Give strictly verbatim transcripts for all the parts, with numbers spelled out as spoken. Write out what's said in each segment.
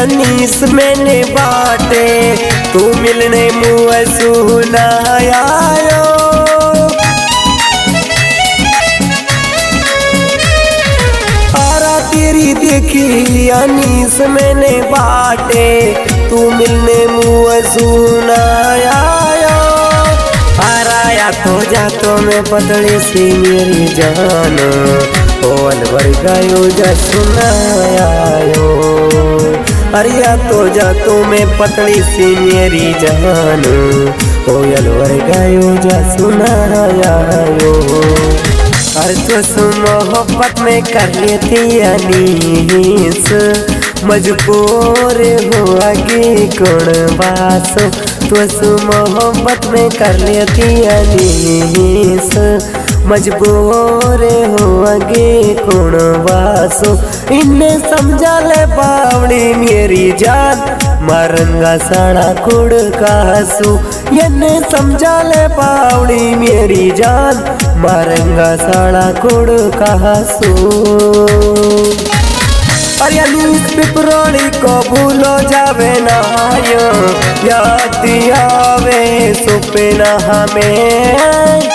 अनीस मैंने बाटे तू मिलने मुँह सुना आयो। आरा तेरी देखी अनीस मैंने बाटे तू मिलने मुँह सुना आयो। आराया तो जा तो मैं पतली सी मेरी जान ओल भर गयो जा सुनायो। अरिया तो जा तो मैं पतली सी मेरी जान ओयल भर गयो जा सुनायो। अरे तो मोहब्बत में कर लेती अनीस मजबूर हो आगे कौन बासो। तो मोहब्बत में कर लेती अनीस मजबूर हो आगे कौन बासो। इन्हें समझा ले बावड़ी मेरी जान मारंगा साड़ा कुड़ कासू। इन्हें समझा ले बावड़ी मेरी जान मारंगा साड़ा कुड़ कासू। अरे अनीस पिपरोड़ी को भूलो जावे ना यो याद आवे सुपना हमें।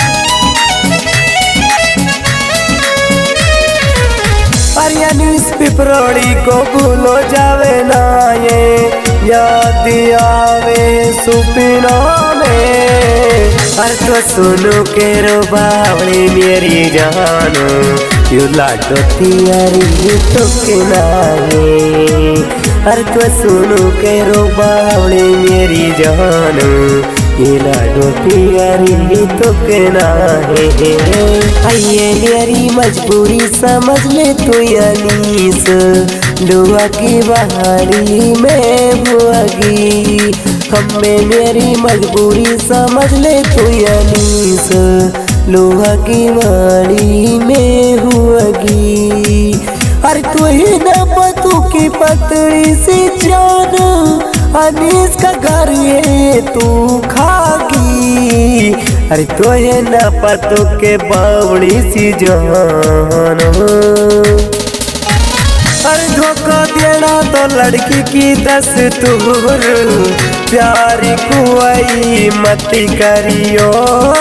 अरे अनीस पिपरोड़ी को भूलो जावे ना ये याद आवे सुपना में। अरे तो सुनो के रो बावड़ी मेरी जान यू लाडो तियारी तो के नाहे। अरे तो सुनो के रो बावड़ी मेरी जान ये लाडो तियारी तो के नाहे। आइए मेरी मजबूरी समझ ले तू अनीस डुआ की बहारी में बुआगी। हमें मेरी मजबूरी समझ ले तू अनीस लोहा की वाड़ी में हुआगी। अरे तू ही न पतू की पतली सी जान अनीस का घर है तू खागी। अरे तू ही न पतू के बावड़ी सी जान। अरे धोखा देना तो लड़की की दस्तूर प्यार कुआई मत करियो।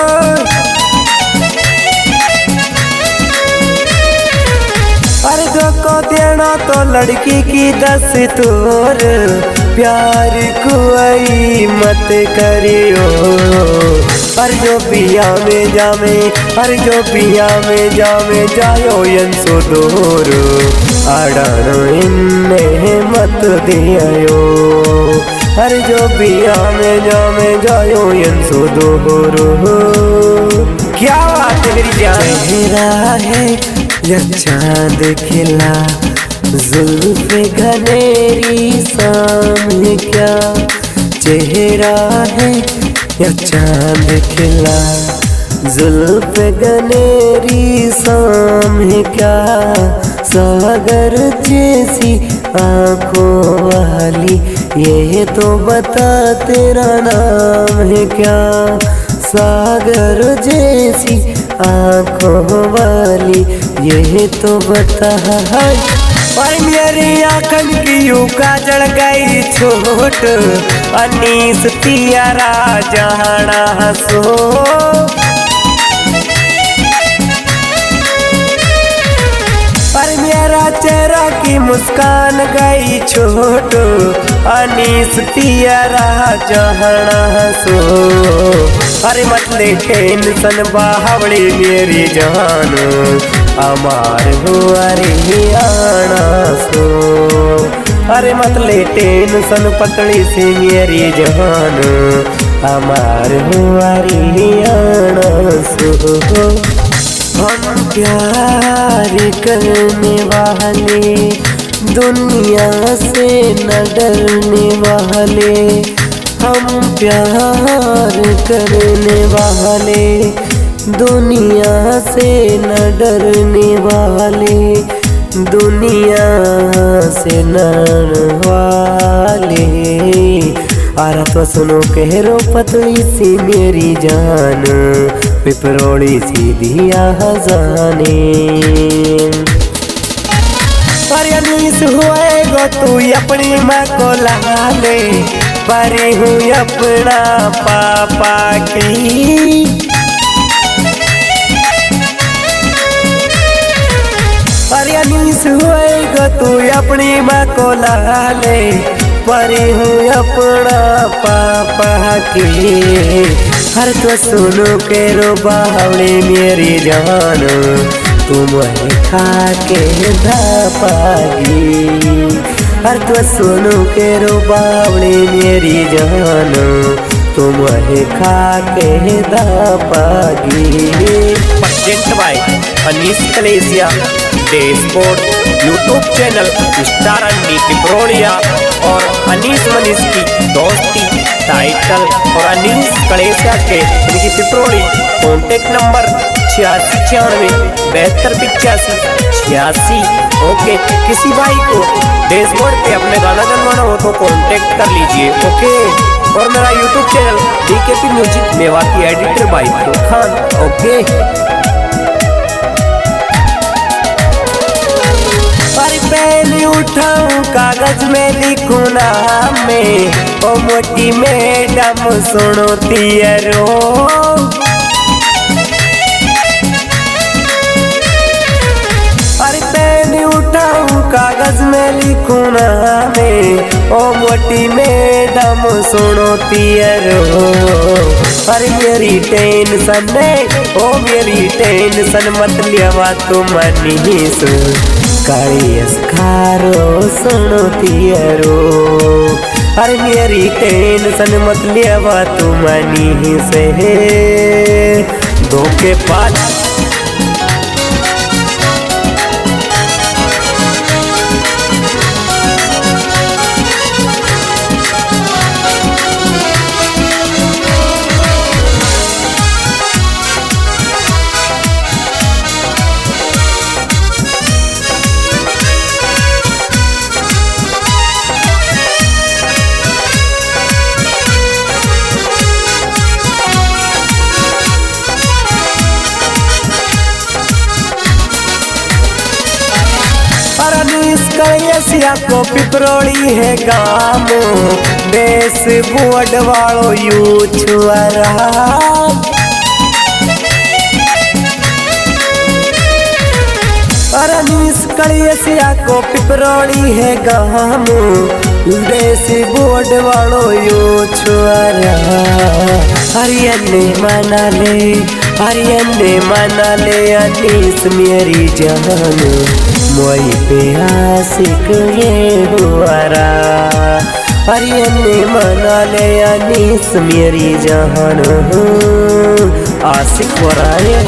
अरे धोखा देना तो लड़की की दस्तूर प्यार कुआई मत करियो। हर जो पिया में जामे हर जो पिया में जामे जायो यंसो दूर आड़ानो इन्हें मत दियो। हर जो पिया में जामे जायो यंसो दूर। क्या बात है मेरी जान। चेहरा है या चांद खिला जुल्फ़े घनेरी सामने क्या। चेहरा है या चांद खिला जुल्फ़े घनेरी सामने क्या। सागर जैसी आँखों वाली ये तो बता तेरा नाम है क्या। सागर जैसी आँखों वाली ये तो बता। और मेरी आँखन की यू काजल गई छोट अनीस तियारा जाना हसो। पर मेरा चेहरा की मुस्कान गई छोट अनीस तियारा जाना हसो। अरे मतले टेंशन बावड़ी मेरी जान अमार हुआ रे आना सो। अरे मतले टेंशन पतली सी मेरी जान अमार हुआ रे आना सो। हम प्यार करने वाले दुनिया से न डरने वाले। हम प्यार करने वाले दुनिया से न डरने वाले। दुनिया से न वाले। आरा तो सुनो कहरो पतली सी मेरी जान पिपरोड़ी सी दिया जाने। अरे अनीस हुए गो तू अपनी माँ को ला ले, परी हूँ अपना पापा की। अरे अनीस हुए गो तू अपनी माँ को ला ले, परी हूँ अपना पापा की। हर तो सुनो के रो बावड़ी मेरी जान, तुम खा के धापागी। हर तो सुनो के रो बावड़ी मेरी जान, तुम खा के धापागी। Present by Anees Kalesiya dashboard YouTube channel star Anni Piprolia और अनीस मनीष की दोस्ती टाइटल और अनीस कलेसिया के इनकी पिपरोली। कॉन्टेक्ट नंबर छियासी छियानवे बहत्तर पिचासी छियासी। ओके, किसी भाई को डैशबोर्ड पे अपने गाना बनवाना हो तो कॉन्टेक्ट कर लीजिए। ओके, और मेरा यूट्यूब चैनल डीकेपी म्यूजिक मेवा की एडिटर भाई खान। ओके, पेन उठाऊं कागज में लिखूं नाम में, ओ मोटी मैडम सुनो तियरो। अरे पेन उठाऊं कागज में लिखूं नाम में, ओ मोटी मैडम सुनो तियरो। अरे मेरी टेंशन ने ओ मेरी टेंशन मत लिया तुम अनीस, कालियस खारो सुनो तियरो। अरे मेरी टेंशन मत लिया तुम अनीस धोखे पास। कलेसिया को पिपरोली है गाम, देश बोर्ड वालो यू छुआरा। अनीस कलेसिया को पिपरोली है गाम, देश बोर्ड वालो यू छुआरा। हरियने मना ले हरियने मना ले अनीस मेरी जान, मोई पे आशिक ये हुआरा। हरियने मना ले अनीस मेरी जान, आशिक हो रहा है।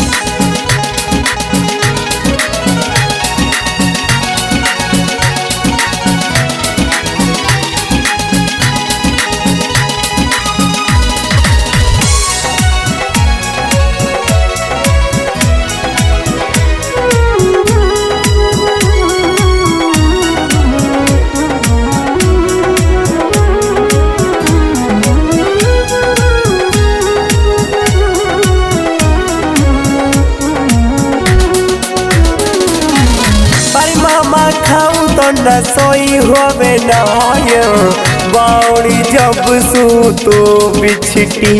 खाऊं तो न सोई होवे नाय, बावड़ी जब सू तो बिछटी।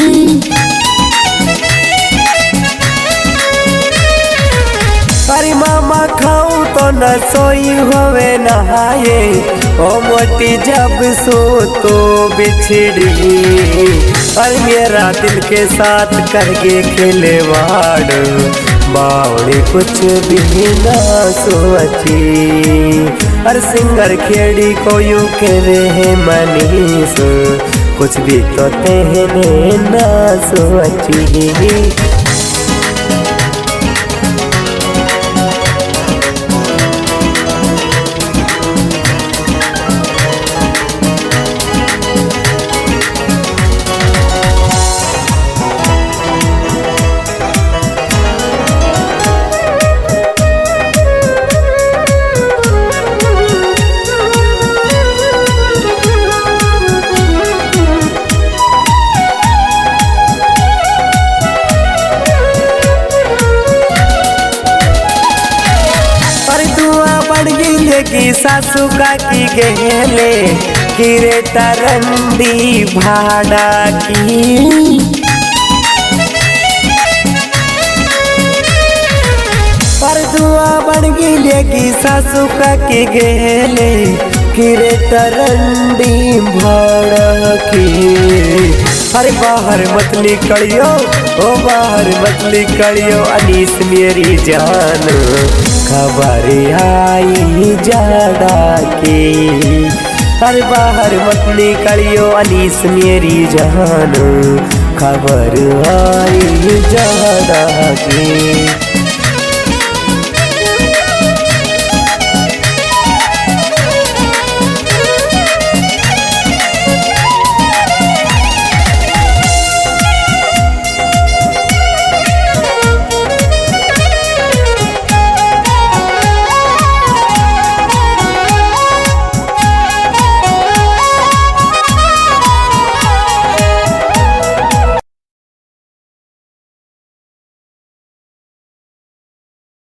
अरे मामा खाऊं तो न सोई होवे नहाये, ओ मोटी जब सो तो बिछड़ी। अरे मेरा दिल के साथ करके खेले वाड़, बावड़ी कुछ भी ना सोची। हर सिंगर खेड़ी को यू करे है मनीष, कुछ भी तो तेने ना सोची। लेगी सासू का की गेले किरे तरंडी भाड़ा की पर दुआ बन गई लेगी सासू का की गेले किरे तरंडी भाड़ा की। अरे बाहर मत निकलियो ओ बाहर मत निकलियो अनीस मेरी जान खबर आई जाड़ा की। अरे बाहर मत निकलियो अनीस मेरी जान खबर आई जाड़ा की।